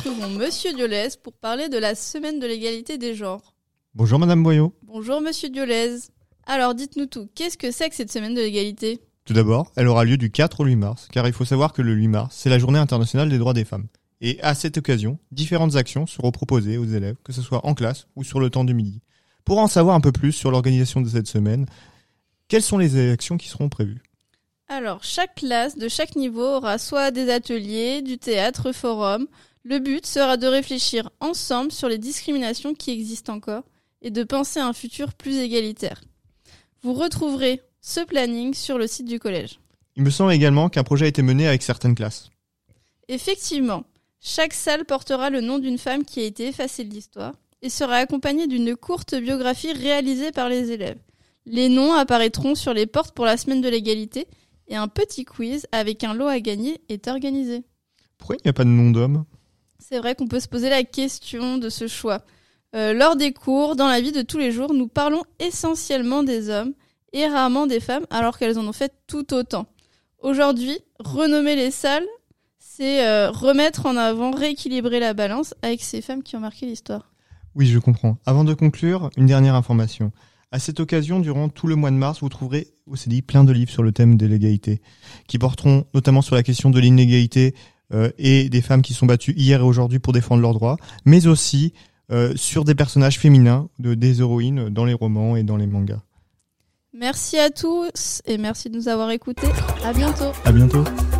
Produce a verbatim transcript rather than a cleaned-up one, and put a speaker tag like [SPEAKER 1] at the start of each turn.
[SPEAKER 1] retrouvons Monsieur Diolez pour parler de la semaine de l'égalité des genres.
[SPEAKER 2] Bonjour Madame Boyot.
[SPEAKER 1] Bonjour Monsieur Diolez. Alors dites-nous tout, qu'est-ce que c'est que cette semaine de l'égalité ?
[SPEAKER 2] Tout d'abord, elle aura lieu du quatre au huit mars, car il faut savoir que le huit mars, c'est la journée internationale des droits des femmes. Et à cette occasion, différentes actions seront proposées aux élèves, que ce soit en classe ou sur le temps du midi. Pour en savoir un peu plus sur l'organisation de cette semaine, quelles sont les actions qui seront prévues ?
[SPEAKER 1] Alors, chaque classe de chaque niveau aura soit des ateliers, du théâtre, forum. Le but sera de réfléchir ensemble sur les discriminations qui existent encore et de penser à un futur plus égalitaire. Vous retrouverez ce planning sur le site du collège.
[SPEAKER 2] Il me semble également qu'un projet a été mené avec certaines classes.
[SPEAKER 1] Effectivement, chaque salle portera le nom d'une femme qui a été effacée de l'histoire et sera accompagnée d'une courte biographie réalisée par les élèves. Les noms apparaîtront sur les portes pour la semaine de l'égalité et un petit quiz avec un lot à gagner est organisé.
[SPEAKER 2] Pourquoi il n'y a pas de nom d'homme ?
[SPEAKER 1] C'est vrai qu'on peut se poser la question de ce choix. Euh, lors des cours, dans la vie de tous les jours, nous parlons essentiellement des hommes et rarement des femmes, alors qu'elles en ont fait tout autant. Aujourd'hui, renommer les salles, c'est euh, remettre en avant, rééquilibrer la balance avec ces femmes qui ont marqué l'histoire.
[SPEAKER 2] Oui, je comprends. Avant de conclure, une dernière information. À cette occasion, durant tout le mois de mars, vous trouverez au C D I plein de livres sur le thème de l'égalité, qui porteront notamment sur la question de l'inégalité euh, et des femmes qui sont battues hier et aujourd'hui pour défendre leurs droits, mais aussi euh, sur des personnages féminins, de, des héroïnes dans les romans et dans les mangas.
[SPEAKER 1] Merci à tous et merci de nous avoir écoutés. À bientôt.
[SPEAKER 2] À bientôt.